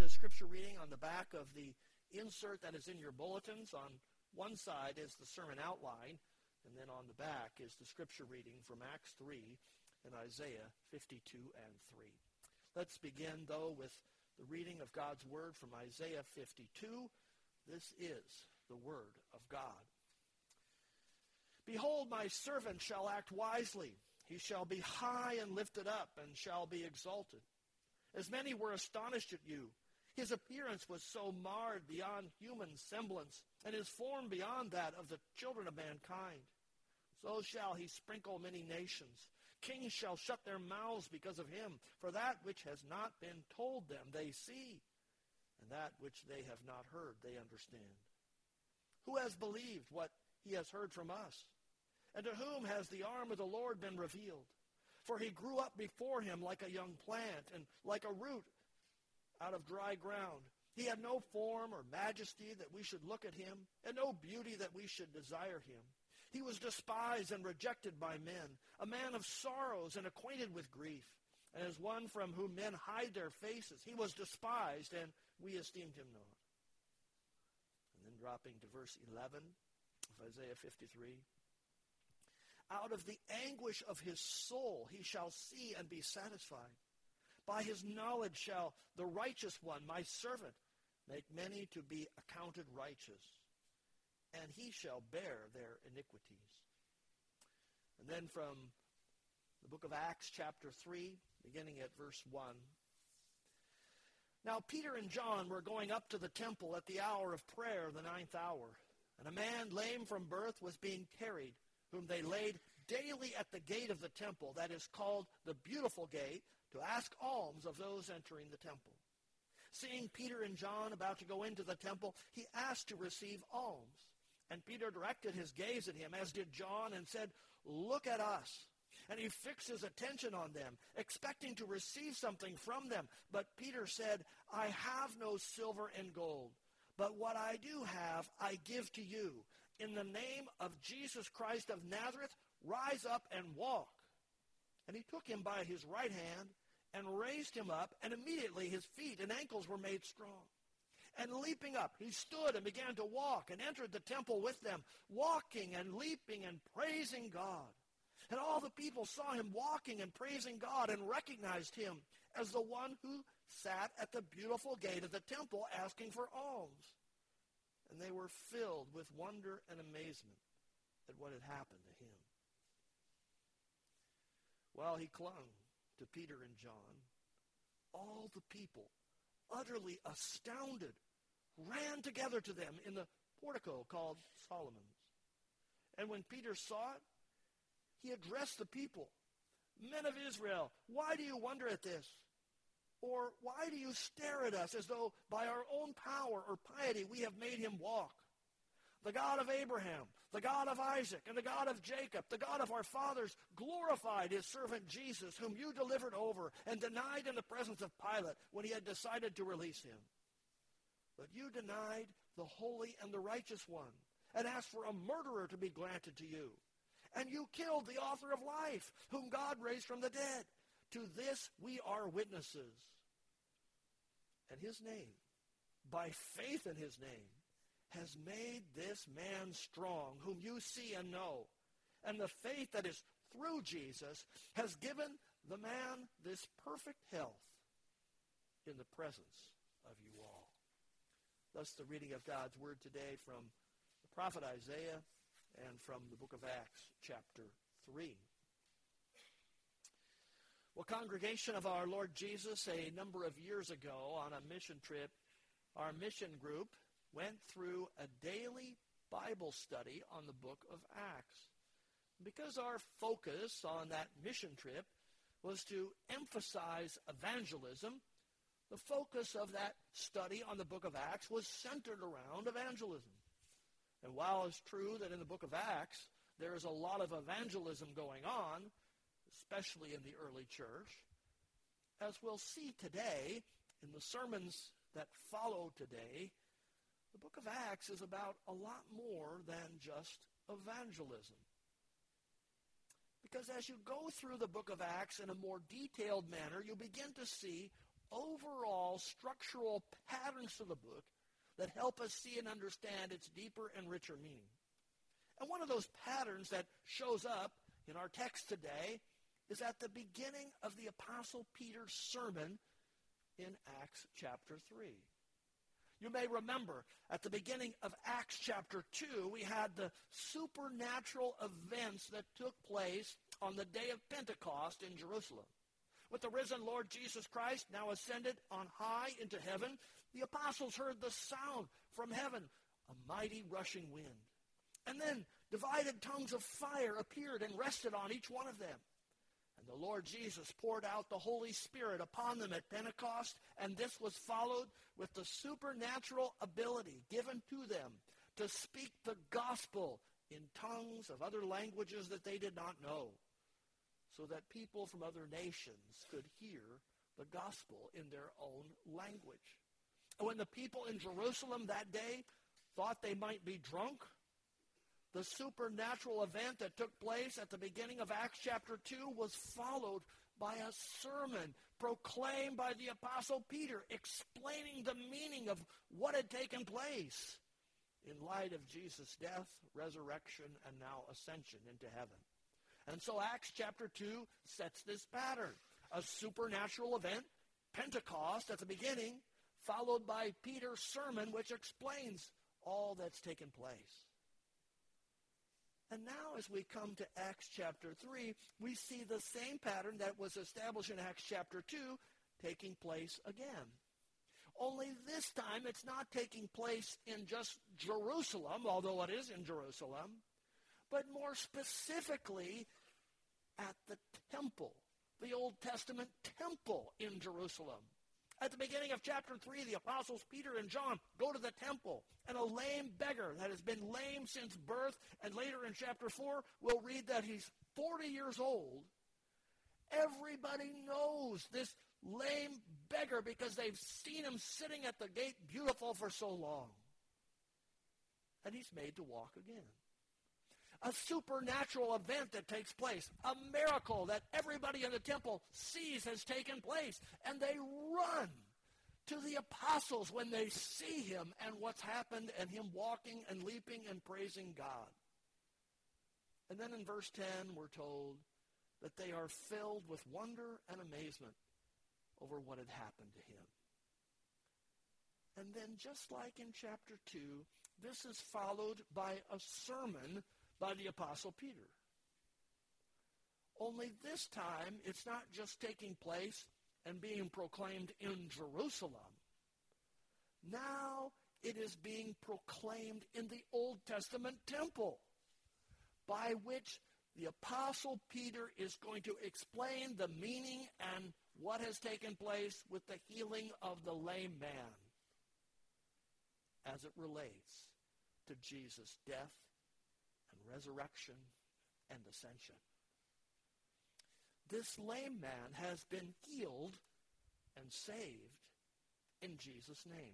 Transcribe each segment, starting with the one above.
the scripture reading on the back of the insert that is in your bulletins. On one side is the sermon outline, and then on the back is the scripture reading from Acts 3 and Isaiah 52 and 3. Let's begin, though, with the reading of God's word from Isaiah 52. This is the word of God. Behold, my servant shall act wisely. He shall be high and lifted up, and shall be exalted. As many were astonished at you. His appearance was so marred beyond human semblance, and his form beyond that of the children of mankind. So shall he sprinkle many nations. Kings shall shut their mouths because of him, for that which has not been told them they see, and that which they have not heard they understand. Who has believed what he has heard from us? And to whom has the arm of the Lord been revealed? For he grew up before him like a young plant, and like a root out of dry ground. He had no form or majesty that we should look at him, and no beauty that we should desire him. He was despised and rejected by men, a man of sorrows and acquainted with grief. And as one from whom men hide their faces, he was despised, and we esteemed him not. And then dropping to verse 11 of Isaiah 53. Out of the anguish of his soul he shall see and be satisfied. By his knowledge shall the righteous one, my servant, make many to be accounted righteous, and he shall bear their iniquities. And then from the book of Acts, chapter 3, beginning at verse 1. Now Peter and John were going up to the temple at the hour of prayer, the 9th hour, and a man lame from birth was being carried, whom they laid daily at the gate of the temple, that is called the Beautiful Gate, to ask alms of those entering the temple. Seeing Peter and John about to go into the temple, he asked to receive alms. And Peter directed his gaze at him, as did John, and said, Look at us. And he fixed his attention on them, expecting to receive something from them. But Peter said, I have no silver and gold, but what I do have I give to you. In the name of Jesus Christ of Nazareth, rise up and walk. And he took him by his right hand and raised him up, and immediately his feet and ankles were made strong. And leaping up, he stood and began to walk, and entered the temple with them, walking and leaping and praising God. And all the people saw him walking and praising God, and recognized him as the one who sat at the beautiful gate of the temple asking for alms. And they were filled with wonder and amazement at what had happened to him. While he clung to Peter and John, all the people, utterly astounded, ran together to them in the portico called Solomon's. And when Peter saw it, he addressed the people, Men of Israel, why do you wonder at this? Or why do you stare at us as though by our own power or piety we have made him walk? The God of Abraham, the God of Isaac, and the God of Jacob, the God of our fathers, glorified his servant Jesus, whom you delivered over and denied in the presence of Pilate when he had decided to release him. But you denied the holy and the righteous one, and asked for a murderer to be granted to you. And you killed the author of life, whom God raised from the dead. To this we are witnesses. And his name, by faith in his name, has made this man strong, whom you see and know. And the faith that is through Jesus has given the man this perfect health in the presence of you all. Thus the reading of God's word today from the prophet Isaiah and from the book of Acts, chapter 3. Well, congregation of our Lord Jesus, a number of years ago on a mission trip, our mission group went through a daily Bible study on the book of Acts. Because our focus on that mission trip was to emphasize evangelism, the focus of that study on the book of Acts was centered around evangelism. And while it's true that in the book of Acts there is a lot of evangelism going on, especially in the early church, as we'll see today in the sermons that follow today, the book of Acts is about a lot more than just evangelism. Because as you go through the book of Acts in a more detailed manner, you'll begin to see overall structural patterns to the book that help us see and understand its deeper and richer meaning. And one of those patterns that shows up in our text today is at the beginning of the Apostle Peter's sermon in Acts chapter 3. You may remember at the beginning of Acts chapter 2, we had the supernatural events that took place on the day of Pentecost in Jerusalem. With the risen Lord Jesus Christ now ascended on high into heaven, the apostles heard the sound from heaven, a mighty rushing wind. And then divided tongues of fire appeared and rested on each one of them. And the Lord Jesus poured out the Holy Spirit upon them at Pentecost, and this was followed with the supernatural ability given to them to speak the gospel in tongues of other languages that they did not know, so that people from other nations could hear the gospel in their own language. And when the people in Jerusalem that day thought they might be drunk, the supernatural event that took place at the beginning of Acts chapter 2 was followed by a sermon proclaimed by the Apostle Peter, explaining the meaning of what had taken place in light of Jesus' death, resurrection, and now ascension into heaven. And so Acts chapter 2 sets this pattern. A supernatural event, Pentecost at the beginning, followed by Peter's sermon, which explains all that's taken place. And now as we come to Acts chapter 3, we see the same pattern that was established in Acts chapter 2 taking place again. Only this time it's not taking place in just Jerusalem, although it is in Jerusalem, but more specifically at the temple, the Old Testament temple in Jerusalem. At the beginning of chapter 3, the apostles Peter and John go to the temple, and a lame beggar that has been lame since birth, and later in chapter 4, we'll read that he's 40 years old. Everybody knows this lame beggar because they've seen him sitting at the gate beautiful for so long. And he's made to walk again. A supernatural event that takes place, a miracle that everybody in the temple sees has taken place, and they run to the apostles when they see him and what's happened and him walking and leaping and praising God. And then in verse 10 we're told that they are filled with wonder and amazement over what had happened to him. And then just like in chapter 2, this is followed by a sermon by the Apostle Peter. Only this time, it's not just taking place and being proclaimed in Jerusalem. Now it is being proclaimed in the Old Testament temple, by which the Apostle Peter is going to explain the meaning and what has taken place with the healing of the lame man as it relates to Jesus' death and resurrection and ascension. This lame man has been healed and saved in Jesus' name.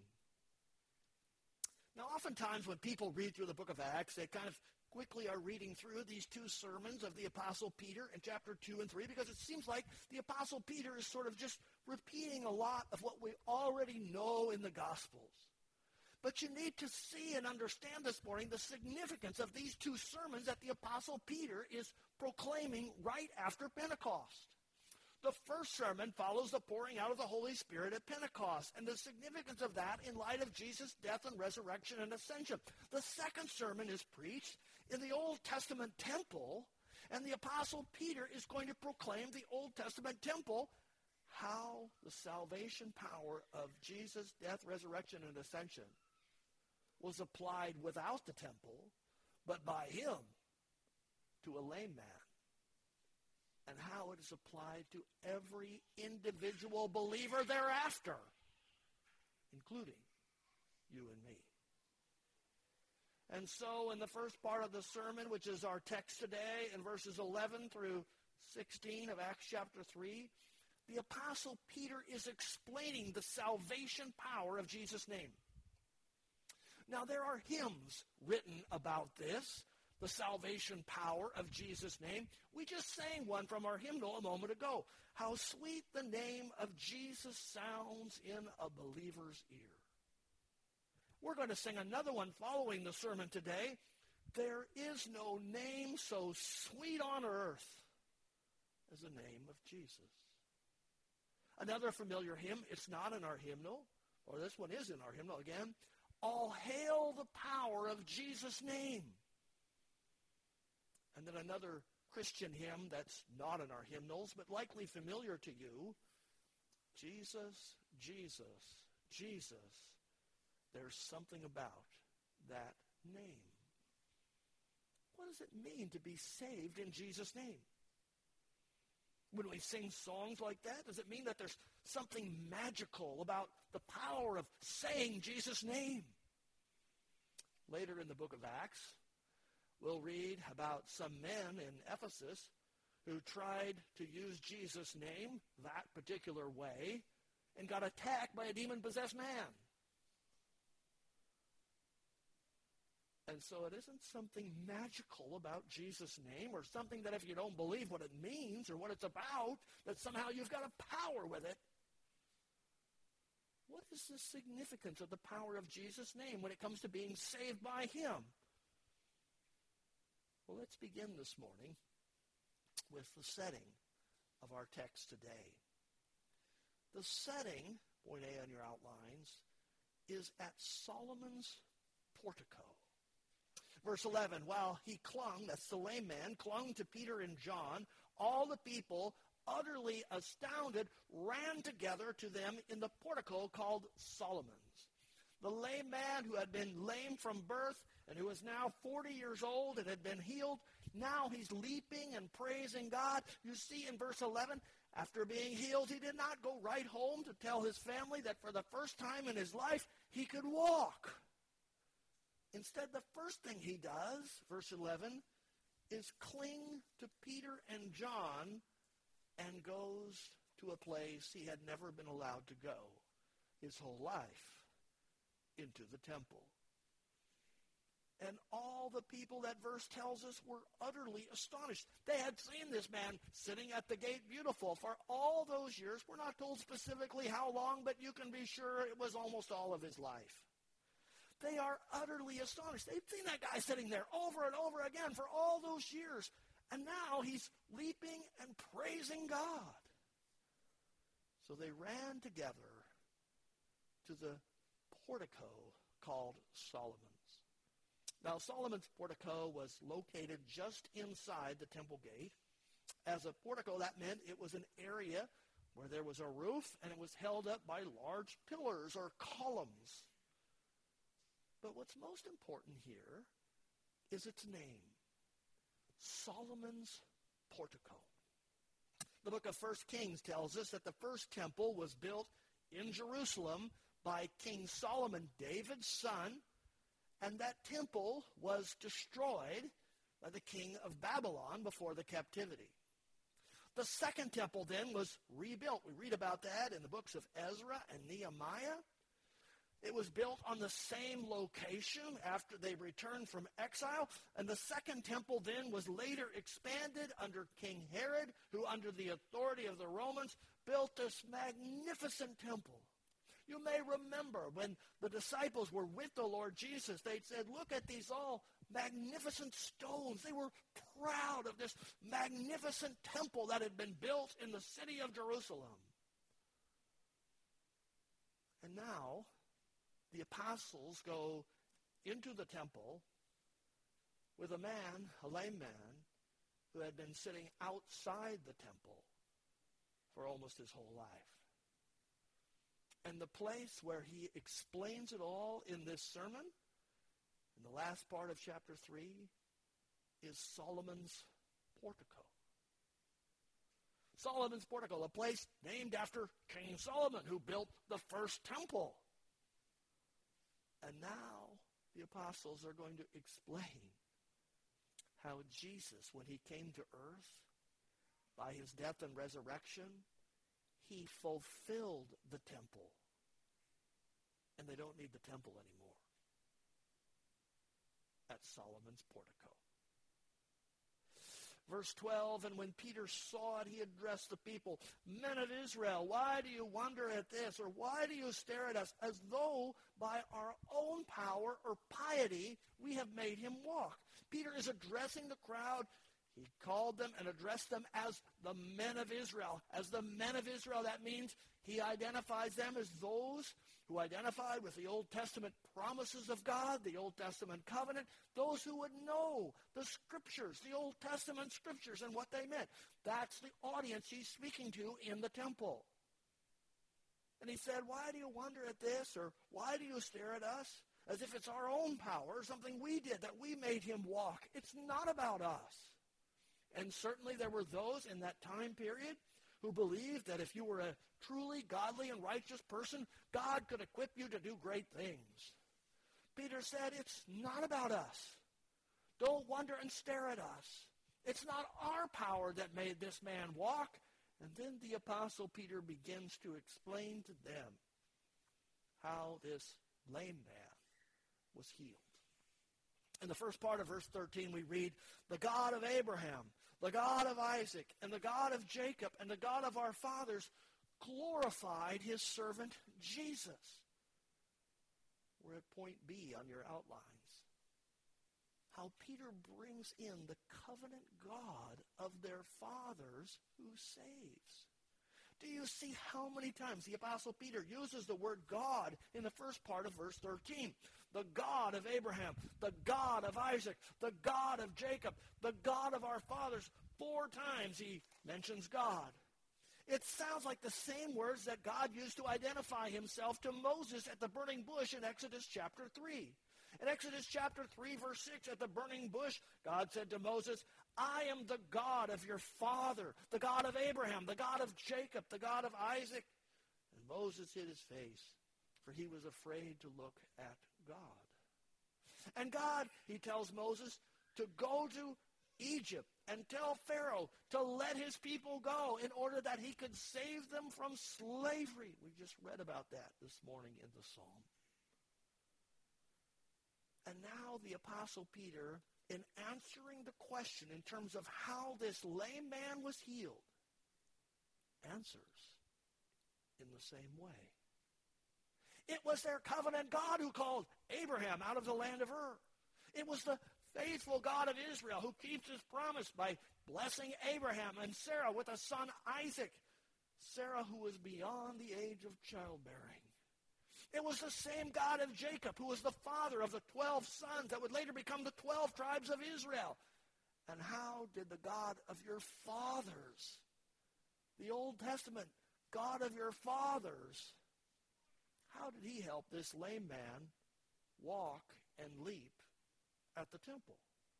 Now, oftentimes when people read through the book of Acts, they kind of quickly are reading through these two sermons of the Apostle Peter in chapter 2 and 3 because it seems like the Apostle Peter is sort of just repeating a lot of what we already know in the Gospels. But you need to see and understand this morning the significance of these two sermons that the Apostle Peter is proclaiming right after Pentecost. The first sermon follows the pouring out of the Holy Spirit at Pentecost and the significance of that in light of Jesus' death and resurrection and ascension. The second sermon is preached in the Old Testament temple, and the Apostle Peter is going to proclaim the Old Testament temple, how the salvation power of Jesus' death, resurrection, and ascension was applied without the temple, but by him to a lame man, and how it is applied to every individual believer thereafter, including you and me. And so in the first part of the sermon, which is our text today, in verses 11 through 16 of Acts chapter 3, the Apostle Peter is explaining the salvation power of Jesus' name. Now, there are hymns written about this the salvation power of Jesus' name. We just sang one from our hymnal a moment ago. How sweet the name of Jesus sounds in a believer's ear. We're going to sing another one following the sermon today. There is no name so sweet on earth as the name of Jesus. Another familiar hymn, it's not in our hymnal, or this one is in our hymnal again. All hail the power of Jesus' name. And then another Christian hymn that's not in our hymnals, but likely familiar to you. Jesus, Jesus, Jesus. There's something about that name. What does it mean to be saved in Jesus' name? When we sing songs like that, does it mean that there's something magical about the power of saying Jesus' name? Later in the book of Acts, we'll read about some men in Ephesus who tried to use Jesus' name that particular way and got attacked by a demon-possessed man. And so it isn't something magical about Jesus' name or something that if you don't believe what it means or what it's about, that somehow you've got a power with it. What is the significance of the power of Jesus' name when it comes to being saved by him? Well, let's begin this morning with the setting of our text today. The setting, point A on your outlines, is at Solomon's portico. Verse 11, while he clung, that's the lame man, clung to Peter and John, all the people, utterly astounded, ran together to them in the portico called Solomon's. The lame man who had been lame from birth and who was now 40 years old and had been healed, now he's leaping and praising God. You see in verse 11, after being healed, he did not go right home to tell his family that for the first time in his life, he could walk. Instead, the first thing he does, verse 11, is cling to Peter and John and goes to a place he had never been allowed to go his whole life, into the temple. And all the people, that verse tells us, were utterly astonished. They had seen this man sitting at the gate beautiful for all those years. We're not told specifically how long, but you can be sure it was almost all of his life. They are utterly astonished. They've seen that guy sitting there over and over again for all those years. And now he's leaping and praising God. So they ran together to the portico called Solomon's. Now, Solomon's portico was located just inside the temple gate. As a portico, that meant it was an area where there was a roof and it was held up by large pillars or columns. But what's most important here is its name, Solomon's portico. The book of 1 Kings tells us that the first temple was built in Jerusalem by King Solomon, David's son, and that temple was destroyed by the king of Babylon before the captivity. The second temple then was rebuilt. We read about that in the books of Ezra and Nehemiah. It was built on the same location after they returned from exile. And the second temple then was later expanded under King Herod, who under the authority of the Romans built this magnificent temple. You may remember when the disciples were with the Lord Jesus, they said, look at these all magnificent stones. They were proud of this magnificent temple that had been built in the city of Jerusalem. And now the apostles go into the temple with a man, a lame man, who had been sitting outside the temple for almost his whole life. And the place where he explains it all in this sermon, in the last part of chapter 3, is Solomon's portico. Solomon's portico, a place named after King Solomon, who built the first temple. And now the apostles are going to explain how Jesus, when he came to earth, by his death and resurrection, he fulfilled the temple. And they don't need the temple anymore at Solomon's portico. Verse 12, and when Peter saw it, he addressed the people, men of Israel, why do you wonder at this? Or why do you stare at us as though by our own power or piety we have made him walk? Peter is addressing the crowd. He called them and addressed them as the men of Israel. As the men of Israel, that means he identifies them as those who identified with the Old Testament promises of God, the Old Testament covenant, those who would know the Scriptures, the Old Testament Scriptures and what they meant. That's the audience he's speaking to in the temple. And he said, why do you wonder at this? Or why do you stare at us? As if it's our own power, something we did, that we made him walk. It's not about us. And certainly there were those in that time period who believed that if you were a truly godly and righteous person, God could equip you to do great things. Peter said, it's not about us. Don't wonder and stare at us. It's not our power that made this man walk. And then the Apostle Peter begins to explain to them how this lame man was healed. In the first part of verse 13, we read, the God of Abraham, the God of Isaac, and the God of Jacob, and the God of our fathers glorified his servant Jesus. We're at point B on your outlines. How Peter brings in the covenant God of their fathers who saves. Do you see how many times the Apostle Peter uses the word God in the first part of verse 13? The God of Abraham, the God of Isaac, the God of Jacob, the God of our fathers. 4 times he mentions God. It sounds like the same words that God used to identify himself to Moses at the burning bush in Exodus chapter 3. In Exodus chapter 3, verse 6, at the burning bush, God said to Moses, I am the God of your father, the God of Abraham, the God of Jacob, the God of Isaac. And Moses hid his face, for he was afraid to look at God. And God, he tells Moses to go to Egypt and tell Pharaoh to let his people go in order that he could save them from slavery. We just read about that this morning in the psalm. And now the Apostle Peter, in answering the question in terms of how this lame man was healed, answers in the same way. It was their covenant God who called Abraham out of the land of Ur. It was the faithful God of Israel who keeps his promise by blessing Abraham and Sarah with a son Isaac. Sarah who was beyond the age of childbearing. It was the same God of Jacob who was the father of the 12 sons that would later become the 12 tribes of Israel. And how did the God of your fathers, the Old Testament God of your fathers, how did he help this lame man walk and leap at the temple?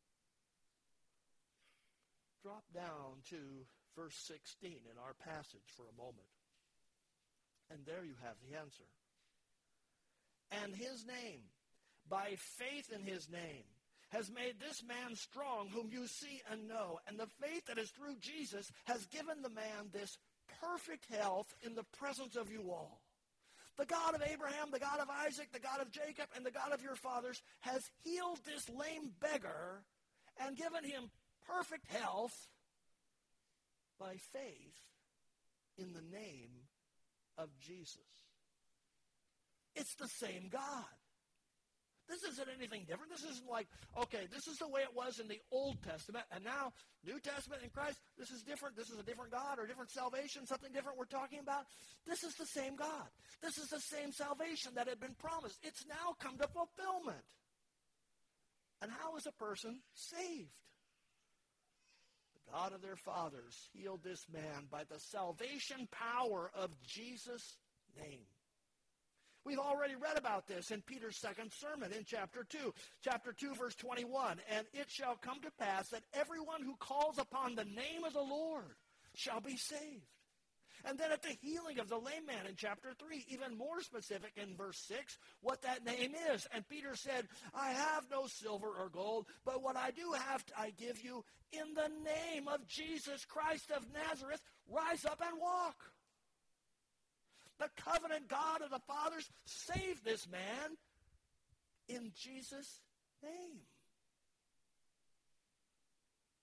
Drop down to verse 16 in our passage for a moment. And there you have the answer. And his name, by faith in his name, has made this man strong whom you see and know. And the faith that is through Jesus has given the man this perfect health in the presence of you all. The God of Abraham, the God of Isaac, the God of Jacob, and the God of your fathers has healed this lame beggar and given him perfect health by faith in the name of Jesus. It's the same God. This isn't anything different. This isn't like, okay, this is the way it was in the Old Testament, and now New Testament in Christ, this is different. This is a different God or different salvation, something different we're talking about. This is the same God. This is the same salvation that had been promised. It's now come to fulfillment. And how is a person saved? The God of their fathers healed this man by the salvation power of Jesus' name. We've already read about this in Peter's second sermon in chapter 2. Chapter 2, verse 21. And it shall come to pass that everyone who calls upon the name of the Lord shall be saved. And then at the healing of the lame man in chapter 3, even more specific in verse 6, what that name is. And Peter said, I have no silver or gold, but what I do have I give you. In the name of Jesus Christ of Nazareth, rise up and walk. The covenant God of the fathers saved this man in Jesus' name.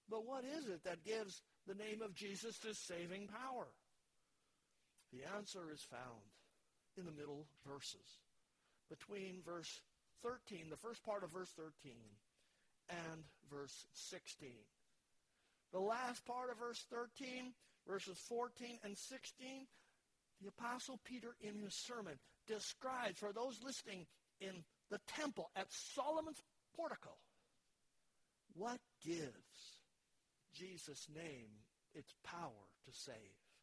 But what is it that gives the name of Jesus this saving power? The answer is found in the middle verses, between verse 13, the first part of verse 13, and verse 16. The last part of verse 13, verses 14 and 16, the Apostle Peter in his sermon describes, for those listening in the temple at Solomon's portico, what gives Jesus' name its power to save.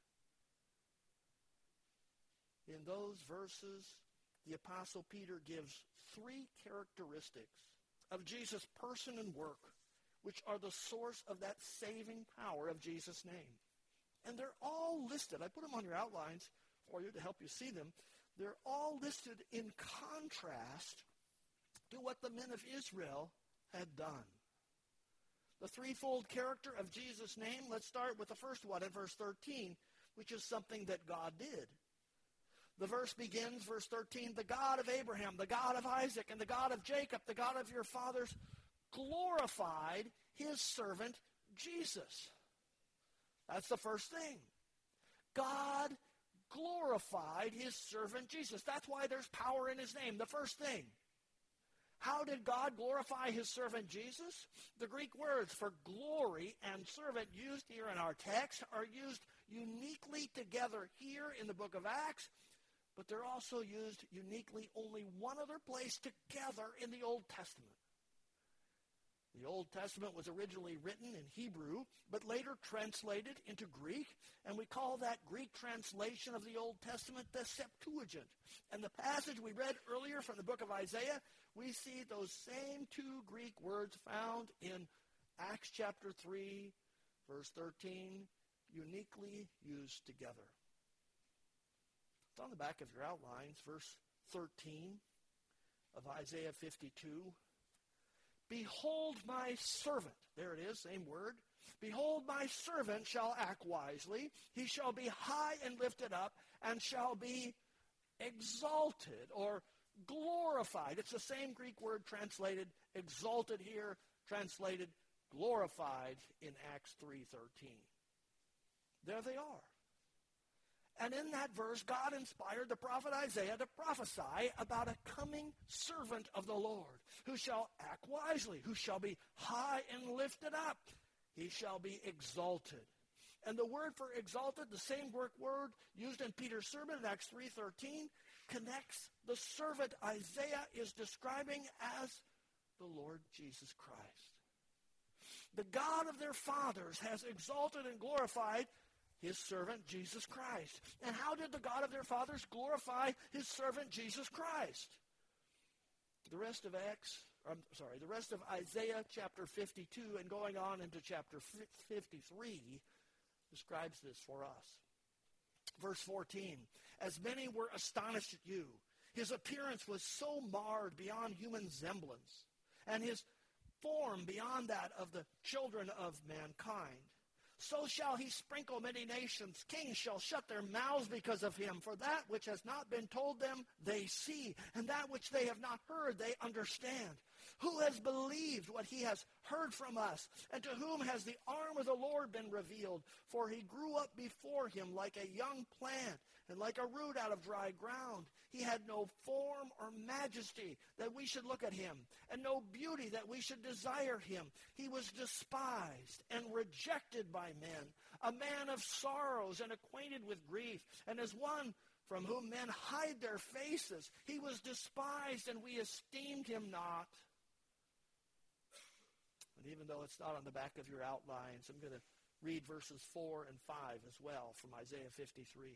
In those verses, the Apostle Peter gives three characteristics of Jesus' person and work, which are the source of that saving power of Jesus' name. And they're all listed. I put them on your outlines for you to help you see them. They're all listed in contrast to what the men of Israel had done. The threefold character of Jesus' name, let's start with the first one in verse 13, which is something that God did. The verse begins, verse 13, the God of Abraham, the God of Isaac, and the God of Jacob, the God of your fathers, glorified his servant Jesus. That's the first thing. God glorified his servant Jesus. That's why there's power in his name, the first thing. How did God glorify his servant Jesus? The Greek words for glory and servant used here in our text are used uniquely together here in the book of Acts, but they're also used uniquely only one other place together in the Old Testament. The Old Testament was originally written in Hebrew, but later translated into Greek, and we call that Greek translation of the Old Testament the Septuagint. And the passage we read earlier from the book of Isaiah, we see those same two Greek words found in Acts chapter 3, verse 13, uniquely used together. It's on the back of your outlines, verse 13 of Isaiah 52. Behold my servant. There it is, same word. Behold my servant shall act wisely. He shall be high and lifted up and shall be exalted or glorified. It's the same Greek word translated exalted here, translated glorified in Acts 3:13. There they are. And in that verse, God inspired the prophet Isaiah to prophesy about a coming servant of the Lord who shall act wisely, who shall be high and lifted up. He shall be exalted. And the word for exalted, the same Greek word used in Peter's sermon in Acts 3:13, connects the servant Isaiah is describing as the Lord Jesus Christ. The God of their fathers has exalted and glorified his servant Jesus Christ. And how did the God of their fathers glorify his servant Jesus Christ? The rest of Isaiah chapter 52 and going on into chapter 53 describes this for us. Verse 14, as many were astonished at you, his appearance was so marred beyond human semblance, and his form beyond that of the children of mankind. So shall he sprinkle many nations. Kings shall shut their mouths because of him. For that which has not been told them, they see. And that which they have not heard, they understand. Who has believed what he has heard from us? And to whom has the arm of the Lord been revealed? For he grew up before him like a young plant and like a root out of dry ground. He had no form or majesty that we should look at him, and no beauty that we should desire him. He was despised and rejected by men, a man of sorrows and acquainted with grief, and as one from whom men hide their faces. He was despised, and we esteemed him not. And even though it's not on the back of your outlines, I'm going to read verses 4 and 5 as well from Isaiah 53.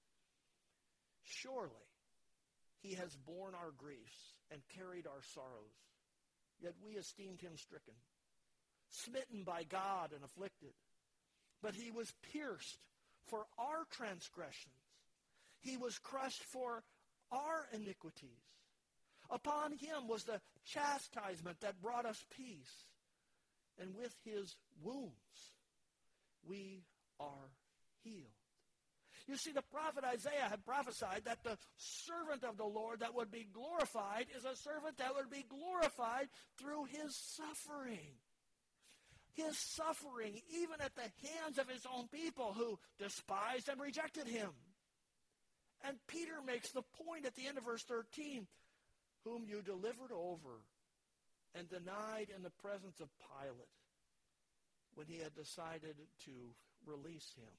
Surely he has borne our griefs and carried our sorrows, yet we esteemed him stricken, smitten by God and afflicted. But he was pierced for our transgressions. He was crushed for our iniquities. Upon him was the chastisement that brought us peace, and with his wounds we are healed. You see, the prophet Isaiah had prophesied that the servant of the Lord that would be glorified is a servant that would be glorified through his suffering. his suffering even at the hands of his own people who despised and rejected him. And Peter makes the point at the end of verse 13, whom you delivered over and denied in the presence of Pilate when he had decided to release him.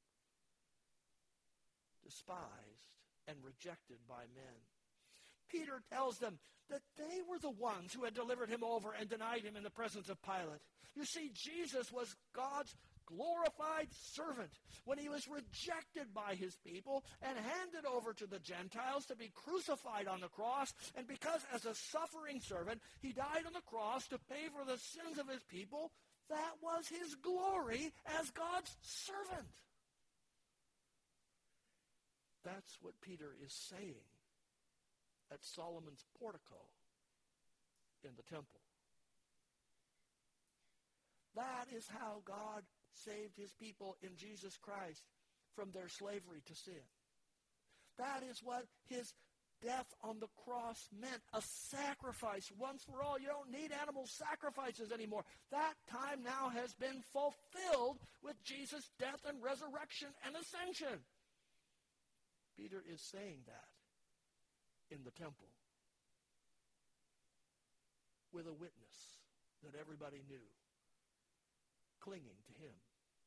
Despised and rejected by men. Peter tells them that they were the ones who had delivered him over and denied him in the presence of Pilate. You see, Jesus was God's glorified servant when he was rejected by his people and handed over to the Gentiles to be crucified on the cross. And because as a suffering servant, he died on the cross to pay for the sins of his people, that was his glory as God's servant. That's what Peter is saying at Solomon's portico in the temple. That is how God saved his people in Jesus Christ from their slavery to sin. That is what his death on the cross meant, a sacrifice once for all. You don't need animal sacrifices anymore. That time now has been fulfilled with Jesus' death and resurrection and ascension. Peter is saying that in the temple with a witness that everybody knew, clinging to him.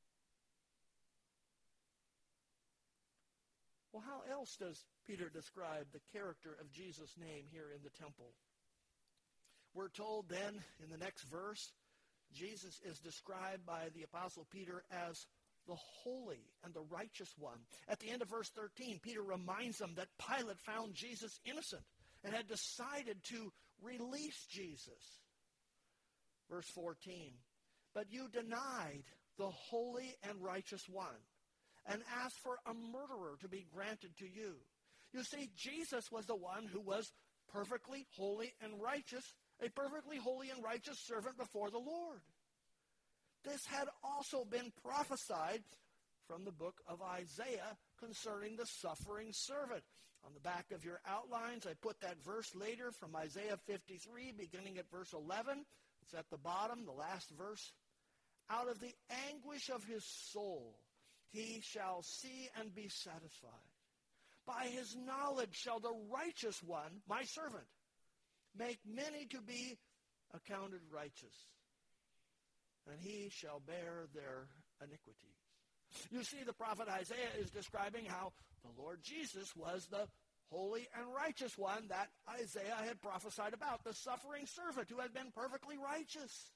Well, how else does Peter describe the character of Jesus' name here in the temple? We're told then in the next verse, Jesus is described by the Apostle Peter as the holy and the righteous one. At the end of verse 13, Peter reminds them that Pilate found Jesus innocent and had decided to release Jesus. Verse 14, but you denied the holy and righteous one and asked for a murderer to be granted to you. You see, Jesus was the one who was perfectly holy and righteous, a perfectly holy and righteous servant before the Lord. This had also been prophesied from the book of Isaiah concerning the suffering servant. On the back of your outlines, I put that verse later from Isaiah 53, beginning at verse 11. It's at the bottom, the last verse. Out of the anguish of his soul, he shall see and be satisfied. By his knowledge shall the righteous one, my servant, make many to be accounted righteous, and he shall bear their iniquities. You see, the prophet Isaiah is describing how the Lord Jesus was the holy and righteous one that Isaiah had prophesied about, the suffering servant who had been perfectly righteous.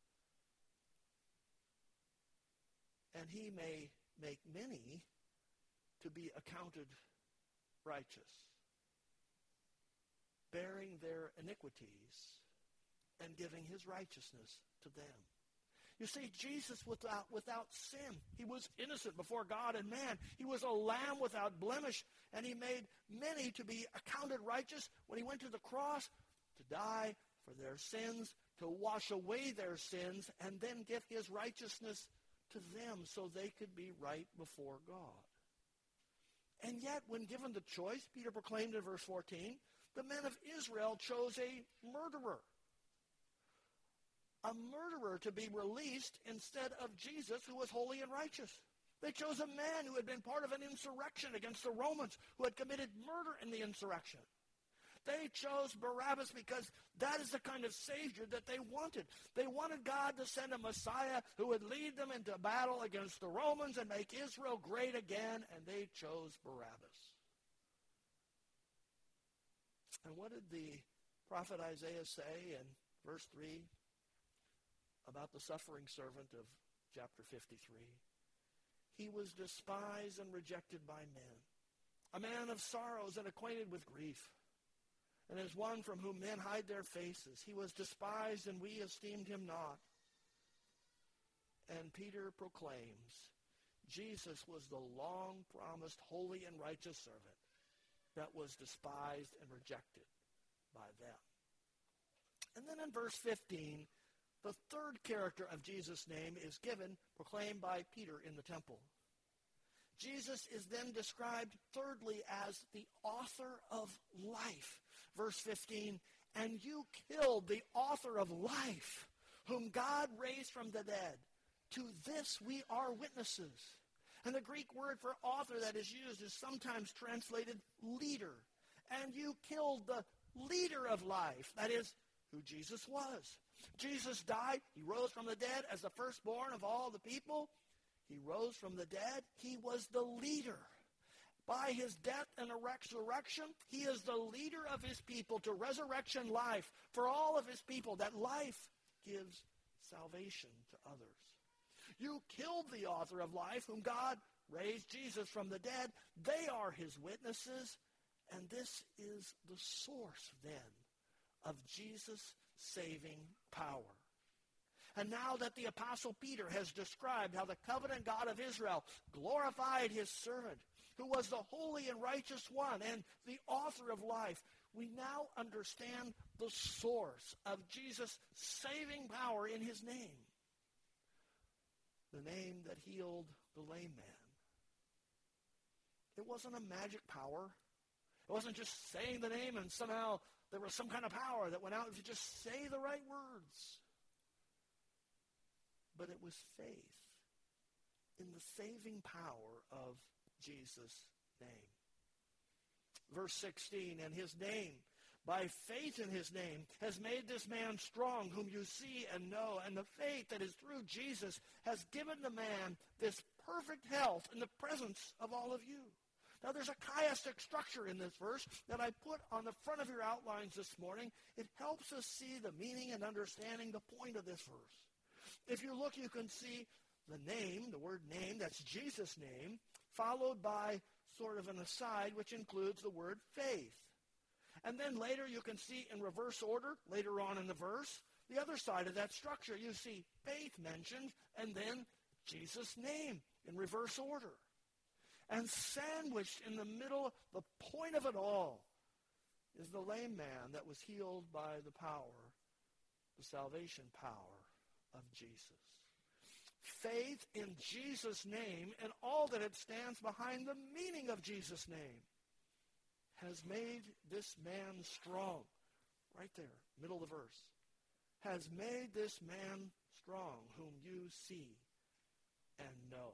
And he may make many to be accounted righteous, bearing their iniquities and giving his righteousness to them. You see, Jesus without sin. He was innocent before God and man. He was a lamb without blemish, and he made many to be accounted righteous when he went to the cross to die for their sins, to wash away their sins, and then give his righteousness to them so they could be right before God. And yet, when given the choice, Peter proclaimed in verse 14, the men of Israel chose a murderer to be released instead of Jesus, who was holy and righteous. They chose a man who had been part of an insurrection against the Romans, who had committed murder in the insurrection. They chose Barabbas because that is the kind of Savior that they wanted. They wanted God to send a Messiah who would lead them into battle against the Romans and make Israel great again, and they chose Barabbas. And what did the prophet Isaiah say in verse 3 about the suffering servant of chapter 53? He was despised and rejected by men, a man of sorrows and acquainted with grief. And as one from whom men hide their faces, he was despised, and we esteemed him not. And Peter proclaims, Jesus was the long-promised holy and righteous servant that was despised and rejected by them. And then in verse 15, the third character of Jesus' name is given, proclaimed by Peter in the temple. Jesus is then described thirdly as the author of life. Verse 15, and you killed the author of life, whom God raised from the dead. To this we are witnesses. And the Greek word for author that is used is sometimes translated leader. And you killed the leader of life, that is, who Jesus was. Jesus died. He rose from the dead as the firstborn of all the people. He rose from the dead. He was the leader. By his death and resurrection, he is the leader of his people to resurrection life for all of his people. That life gives salvation to others. You killed the author of life, whom God raised Jesus from the dead. They are his witnesses. And this is the source, then, of Jesus' saving power. And now that the Apostle Peter has described how the covenant God of Israel glorified his servant, who was the holy and righteous one and the author of life, we now understand the source of Jesus' saving power in his name. The name that healed the lame man. It wasn't a magic power. It wasn't just saying the name and somehow there was some kind of power that went out if you just say the right words. But it was faith in the saving power of Jesus' name. Verse 16, and his name, by faith in his name, has made this man strong, whom you see and know. And the faith that is through Jesus has given the man this perfect health in the presence of all of you. Now, there's a chiastic structure in this verse that I put on the front of your outlines this morning. It helps us see the meaning and understanding the point of this verse. If you look, you can see the name, the word name, that's Jesus' name, followed by sort of an aside, which includes the word faith. And then later you can see in reverse order, later on in the verse, the other side of that structure. You see faith mentioned, and then Jesus' name in reverse order. And sandwiched in the middle, the point of it all, is the lame man that was healed by the power, the salvation power of Jesus. Faith in Jesus' name and all that it stands behind the meaning of Jesus' name has made this man strong. Right there, middle of the verse. Has made this man strong, whom you see and know.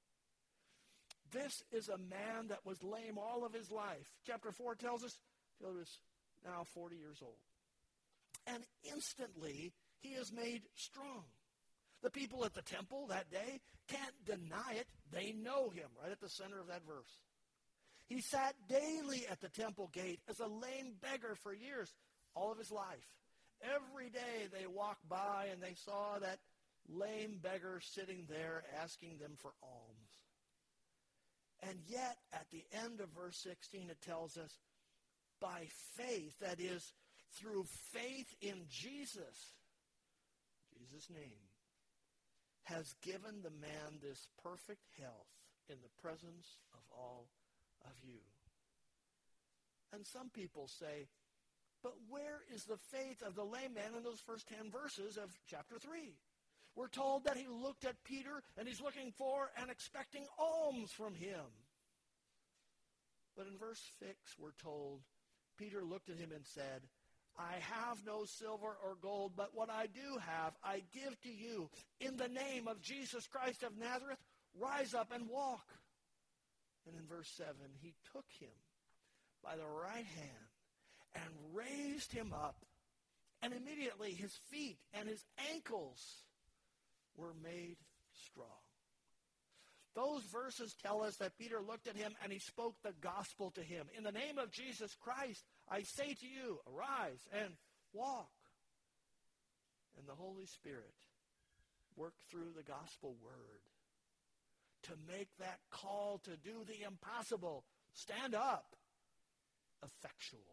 This is a man that was lame all of his life. Chapter 4 tells us he was now 40 years old. And instantly, he is made strong. The people at the temple that day can't deny it. They know him, right at the center of that verse. He sat daily at the temple gate as a lame beggar for years, all of his life. Every day they walked by and they saw that lame beggar sitting there asking them for alms. And yet, at the end of verse 16, it tells us, by faith, that is, through faith in Jesus' name, has given the man this perfect health in the presence of all of you. And some people say, but where is the faith of the lame man in those first 10 verses of chapter 3? We're told that he looked at Peter and he's looking for and expecting alms from him. But in verse 6, we're told, Peter looked at him and said, I have no silver or gold, but what I do have, I give to you. In the name of Jesus Christ of Nazareth, rise up and walk. And in verse 7, he took him by the right hand and raised him up. And immediately his feet and his ankles were made strong. Those verses tell us that Peter looked at him and he spoke the gospel to him. In the name of Jesus Christ, I say to you, arise and walk. And the Holy Spirit worked through the gospel word to make that call to do the impossible, stand up, effectual.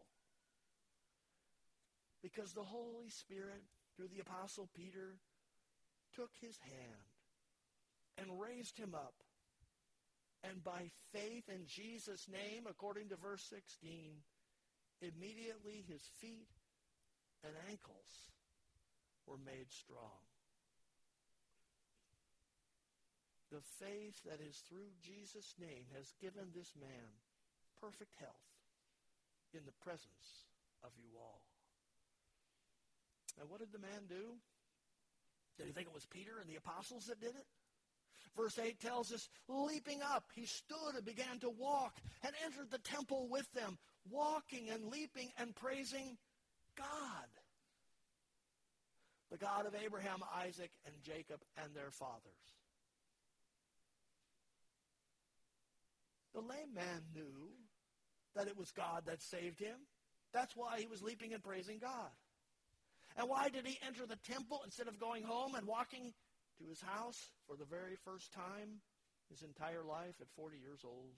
Because the Holy Spirit, through the Apostle Peter, took his hand and raised him up. And by faith in Jesus' name, according to verse 16, immediately his feet and ankles were made strong. The faith that is through Jesus' name has given this man perfect health in the presence of you all. And what did the man do? Did he think it was Peter and the apostles that did it? Verse 8 tells us, leaping up, he stood and began to walk and entered the temple with them, walking and leaping and praising God, the God of Abraham, Isaac, and Jacob, and their fathers. The lame man knew that it was God that saved him. That's why he was leaping and praising God. And why did he enter the temple instead of going home and walking to his house for the very first time his entire life at 40 years old?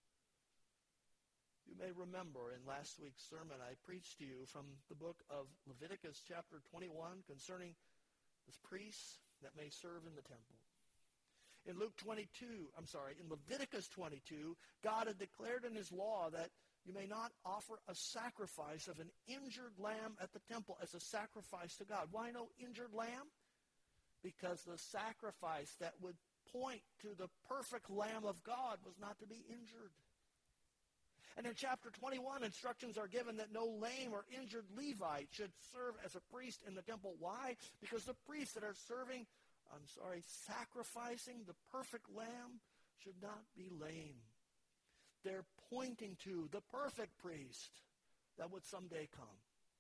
You may remember in last week's sermon I preached to you from the book of Leviticus chapter 21 concerning the priests that may serve in the temple. In Leviticus 22, God had declared in his law that you may not offer a sacrifice of an injured lamb at the temple as a sacrifice to God. Why no injured lamb? Because the sacrifice that would point to the perfect Lamb of God was not to be injured. And in chapter 21, instructions are given that no lame or injured Levite should serve as a priest in the temple. Why? Because the priests that are sacrificing the perfect lamb should not be lame. They're pointing to the perfect priest that would someday come.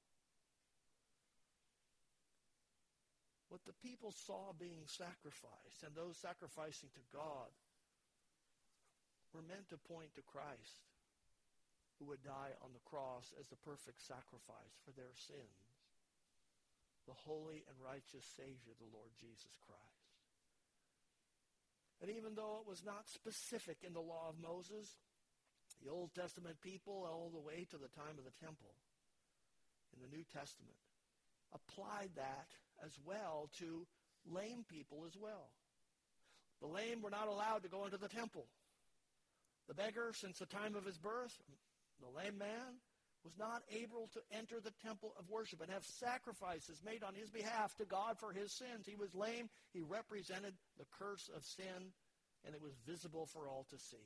What the people saw being sacrificed and those sacrificing to God were meant to point to Christ, who would die on the cross as the perfect sacrifice for their sins, the holy and righteous Savior, the Lord Jesus Christ. And even though it was not specific in the law of Moses, the Old Testament people, all the way to the time of the temple in the New Testament, applied that as well to lame people as well. The lame were not allowed to go into the temple. The beggar, since the time of his birth, the lame man, was not able to enter the temple of worship and have sacrifices made on his behalf to God for his sins. He was lame. He represented the curse of sin, and it was visible for all to see.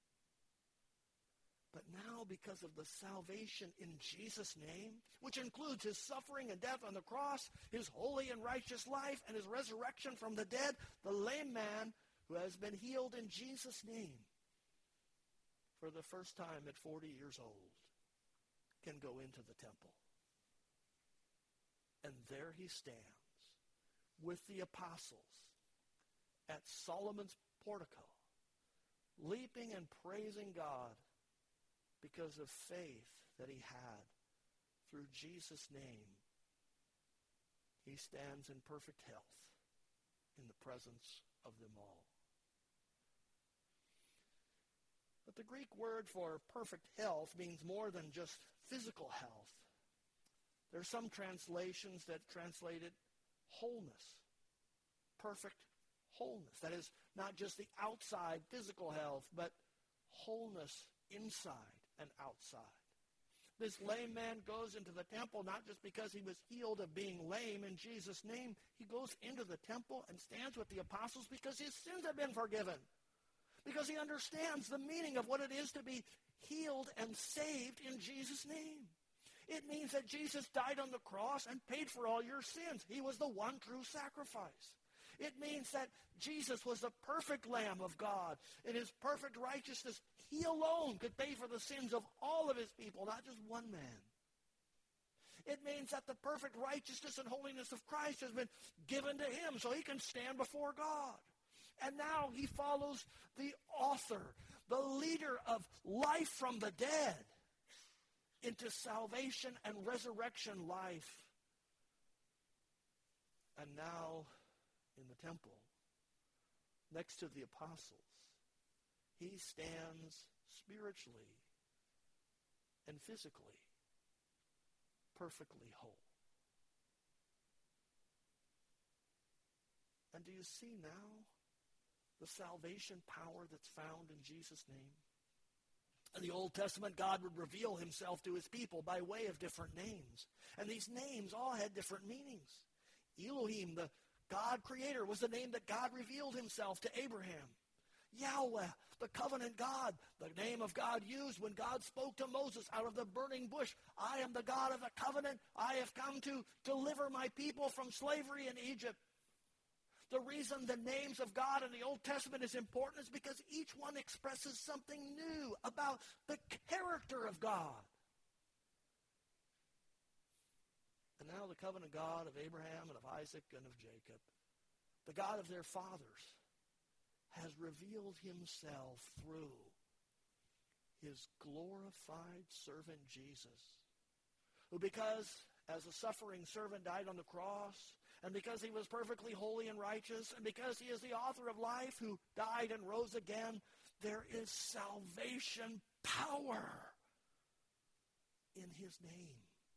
But now, because of the salvation in Jesus' name, which includes his suffering and death on the cross, his holy and righteous life, and his resurrection from the dead, the lame man who has been healed in Jesus' name for the first time at 40 years old can go into the temple. And there he stands with the apostles at Solomon's portico, leaping and praising God because of faith that he had through Jesus' name. He stands in perfect health in the presence of them all. But the Greek word for perfect health means more than just physical health. There are some translations that translate it wholeness, perfect wholeness. That is not just the outside physical health, but wholeness inside and outside. This lame man goes into the temple not just because he was healed of being lame in Jesus' name. He goes into the temple and stands with the apostles because his sins have been forgiven. Because he understands the meaning of what it is to be healed and saved in Jesus' name. It means that Jesus died on the cross and paid for all your sins. He was the one true sacrifice. It means that Jesus was the perfect Lamb of God. In his perfect righteousness, he alone could pay for the sins of all of his people, not just one man. It means that the perfect righteousness and holiness of Christ has been given to him so he can stand before God. And now he follows the author, the leader of life from the dead, into salvation and resurrection life. And now in the temple, next to the apostles, he stands spiritually and physically perfectly whole. And do you see now the salvation power that's found in Jesus' name? In the Old Testament, God would reveal himself to his people by way of different names. And these names all had different meanings. Elohim, the God creator, was the name that God revealed himself to Abraham. Yahweh, the covenant God, the name of God used when God spoke to Moses out of the burning bush. I am the God of the covenant. I have come to deliver my people from slavery in Egypt. The reason the names of God in the Old Testament is important is because each one expresses something new about the character of God. And now the covenant God of Abraham and of Isaac and of Jacob, the God of their fathers, has revealed himself through his glorified servant Jesus, who because as a suffering servant died on the cross, and because he was perfectly holy and righteous, and because he is the author of life who died and rose again, there is salvation power in his name.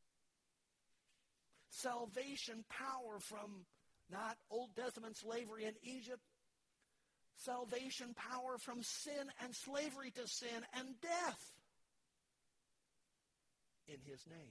Salvation power from not Old Testament slavery in Egypt, salvation power from sin and slavery to sin and death in his name.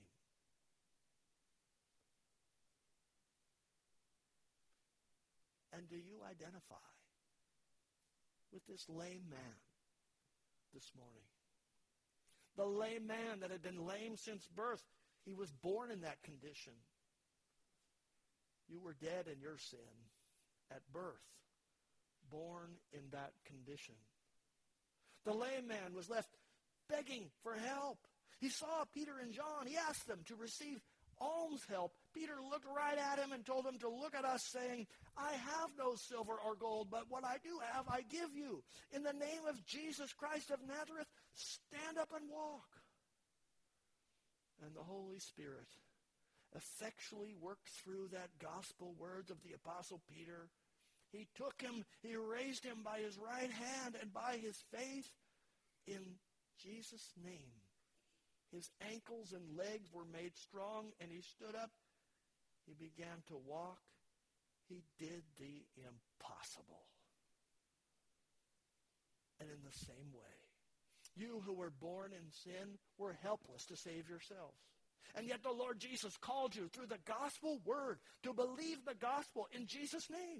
And do you identify with this lame man this morning? The lame man that had been lame since birth. He was born in that condition. You were dead in your sin at birth, born in that condition. The lame man was left begging for help. He saw Peter and John. He asked them to receive alms help. Peter looked right at him and told him to look at us, saying, I have no silver or gold, but what I do have I give you. In the name of Jesus Christ of Nazareth, stand up and walk. And the Holy Spirit effectually worked through that gospel words of the Apostle Peter. He took him, he raised him by his right hand, and by his faith in Jesus' name, his ankles and legs were made strong, and he stood up. He began to walk. He did the impossible. And in the same way, you who were born in sin were helpless to save yourselves. And yet the Lord Jesus called you through the gospel word to believe the gospel in Jesus' name.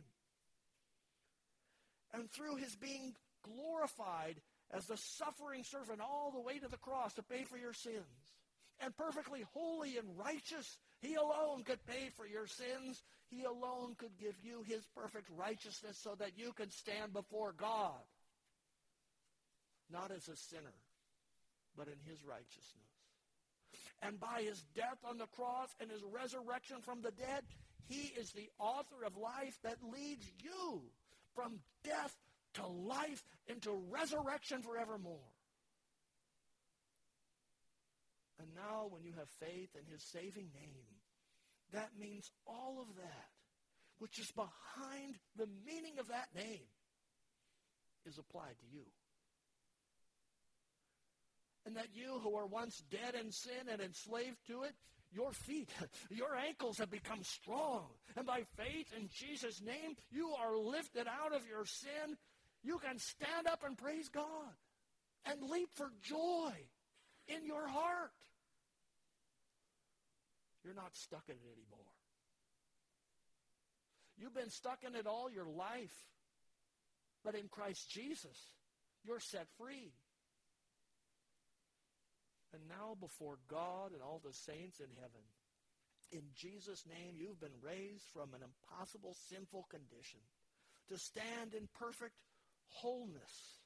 And through his being glorified as the suffering servant all the way to the cross to pay for your sins, and perfectly holy and righteous, he alone could pay for your sins. He alone could give you his perfect righteousness so that you could stand before God, not as a sinner, but in his righteousness. And by his death on the cross and his resurrection from the dead, he is the author of life that leads you from death to life into resurrection forevermore. And now when you have faith in his saving name, that means all of that, which is behind the meaning of that name, is applied to you. And that you who were once dead in sin and enslaved to it, your feet, your ankles have become strong. And by faith in Jesus' name, you are lifted out of your sin. You can stand up and praise God and leap for joy in your heart. You're not stuck in it anymore. You've been stuck in it all your life. But in Christ Jesus, you're set free. And now before God and all the saints in heaven, in Jesus' name, you've been raised from an impossible sinful condition to stand in perfect wholeness.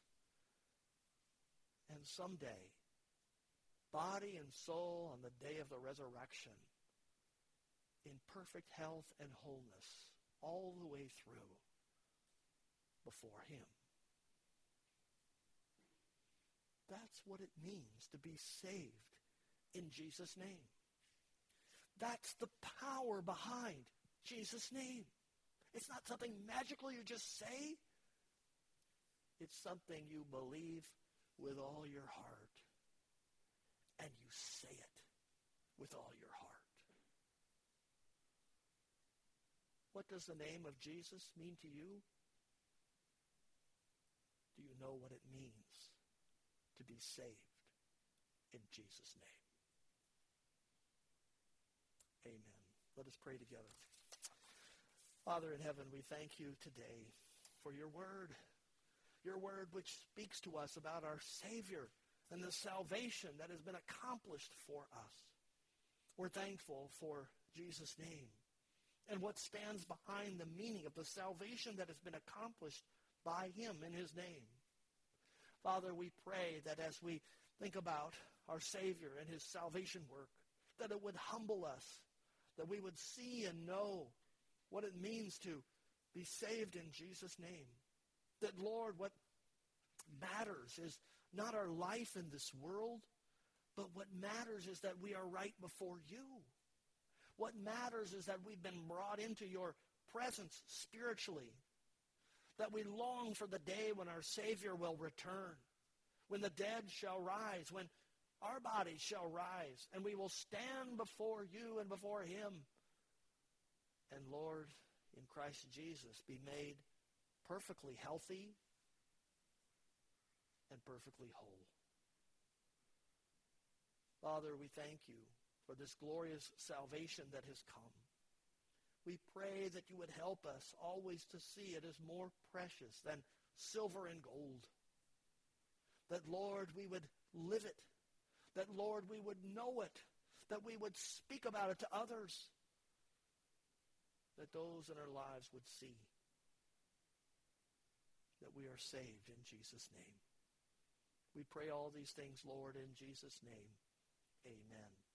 And someday, body and soul on the day of the resurrection, in perfect health and wholeness, all the way through before him. That's what it means to be saved in Jesus' name. That's the power behind Jesus' name. It's not something magical you just say. It's something you believe with all your heart. And you say it with all your heart. What does the name of Jesus mean to you? Do you know what it means to be saved in Jesus' name? Amen. Let us pray together. Father in heaven, we thank you today for your word which speaks to us about our Savior and the salvation that has been accomplished for us. We're thankful for Jesus' name and what stands behind the meaning of the salvation that has been accomplished by him in his name. Father, we pray that as we think about our Savior and his salvation work, that it would humble us, that we would see and know what it means to be saved in Jesus' name. That, Lord, what matters is not our life in this world, but what matters is that we are right before you. What matters is that we've been brought into your presence spiritually, that we long for the day when our Savior will return, when the dead shall rise, when our bodies shall rise, and we will stand before you and before him. And Lord, in Christ Jesus, be made perfectly healthy and perfectly whole. Father, we thank you for this glorious salvation that has come. We pray that you would help us always to see it as more precious than silver and gold. That, Lord, we would live it. That, Lord, we would know it. That we would speak about it to others. That those in our lives would see that we are saved in Jesus' name. We pray all these things, Lord, in Jesus' name. Amen.